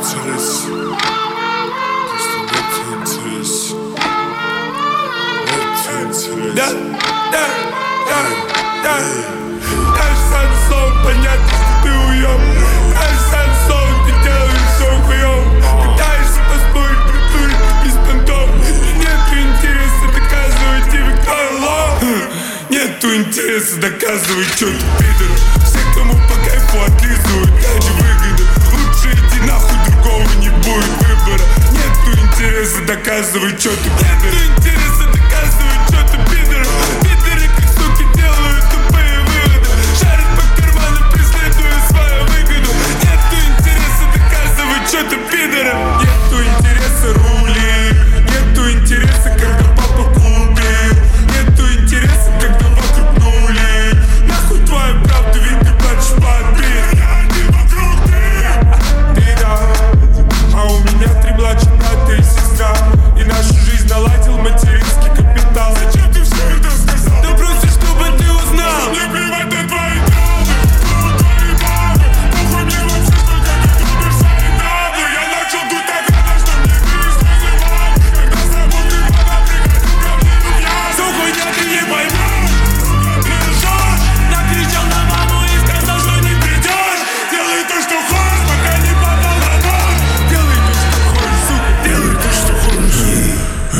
интерес. Просто нет интерес. Нет интерес. Да. Кажется, сон, понятно, что ты уёб. Кажется, сон, ты делаешь все хуёв. Пытаешься поспорить, притурить без понтов. Нету интереса доказывать тебе, кто лох. Нету интереса доказывать, что ты пидор. Все, кому по кайфу отлизывают, ради выгоды. Лучше иди нахуй, другого не будет выбора. Нету интереса доказывать, что ты пидор. Нету интереса доказывать, что ты пидор. Пидоры, как суки, делают тупые выводы. Шарят по карманам, преследуя свою выгоду. Нету интереса доказывать, что ты пидор. Нету интереса рули. Нету интереса, когда папа купил. Нету интереса, когда вокруг нули. Нахуй твою правду, ведь ты плачешь под бит. Ты да, а у меня 3 младших брата и сестра. И нашу жизнь наладил материнский капитал. Зачем ты все это сказал? Да просто чтобы ты узнал. Мне плевать на твои травмы, твои бабы. Похуй мне вообще, сколько ты трубишь свои травмы. Я начал дуть так рано, что мне весь вызывал. Когда с работы мама приходил ко мне в пьян. Всё хуйня, ты не поймешь. Ты лжёшь. Накричал на маму и сказал, что не придёшь. Делай то, что хочешь, пока не попал на нож. Делай то, что хочешь, сука, делай то, что хочешь.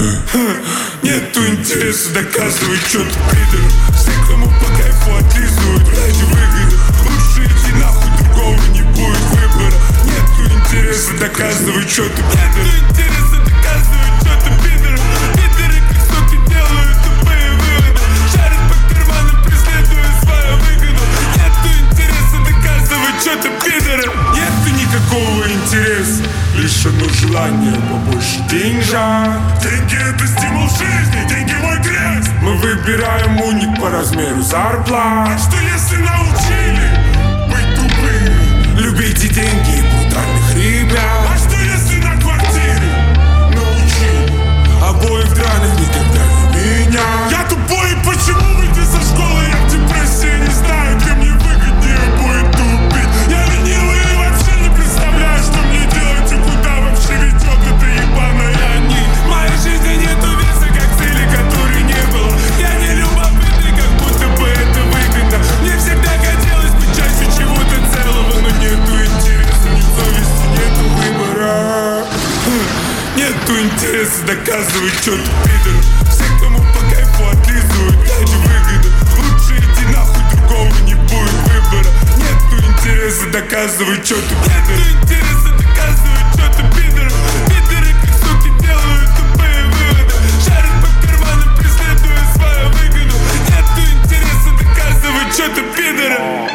Нету интереса доказывать, что ты пидор. Все, кому по кайфу отлизывают ради выгоды. Лучше иди нахуй, другого не будет выбора. Нету интереса доказывать, что ты пидор. Нету интереса доказывать, что ты пидор. Пидоры, как суки, делают тупые выводы. Шарят по карманам, преследуя свою выгоду. Нету интереса доказывать, что ты пидор. Нету никакого интереса, лишь одно желание побольше деньжат. Деньги — это стимул жизни, деньги — мой крест. Мы выбираем уник по размеру зарплат. А что если научили быть тупыми? Любите деньги и брутальных ребят. А что если на квартире научили обоих драных никогда не меня? Я тупой, почему выйти со школы? Я в депрессии, не знаю, где мне выгоднее будет тупить. Я ленивый и вообще не представляю, что мне делать и куда вообще ведет эта ебаная нить. В моей жизни нету веса, как цели, которой не было. Я не любопытный, как будто бы это выгодно. Мне всегда хотелось быть частью чего-то целого, но нету интереса, ни совести, нету выбора. Нету интереса доказывать, что ты пидор. Все, кому по кайфу отлизывают ради выгоды. Лучше иди нахуй, другого не будет выбора. Нету интереса доказывать, что ты пидор. Нету интереса доказывать, что ты пидор. Пидоры, как суки, делают тупые выводы. Шарят по карманам, преследуя свою выгоду. Нету интереса доказывать, что ты пидор.